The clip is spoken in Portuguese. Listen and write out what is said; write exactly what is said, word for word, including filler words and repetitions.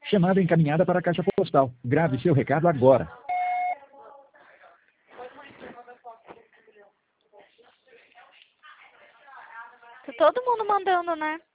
Chamada encaminhada para a caixa postal. Grave seu recado agora. Tá todo mundo mandando, né?